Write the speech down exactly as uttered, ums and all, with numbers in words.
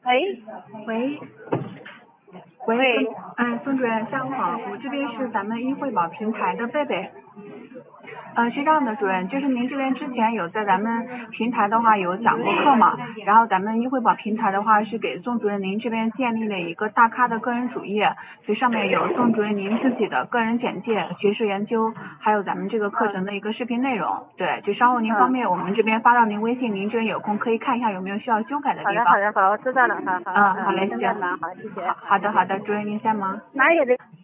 喂喂，喂， 喂， 嗯，宋主任，下午好，我这边是咱们医惠宝平台的贝贝。呃，是这样的，主任，就是您这边之前有在咱们平台的话有讲过课嘛，然后咱们医惠宝平台的话是给宋主任您这边建立了一个大咖的个人主页，所以上面有宋主任您自己的个人简介、学术研究，还有咱们这个课程的一个视频内容。对，就稍后您方便我们这边发到您微信，您这边有空可以看一下有没有需要修改的地方。 好的好的好，我知道了，好好。 嗯，好嘞，行。 先忙，好，谢谢。 好好的好的，主任您先忙。 哪有的？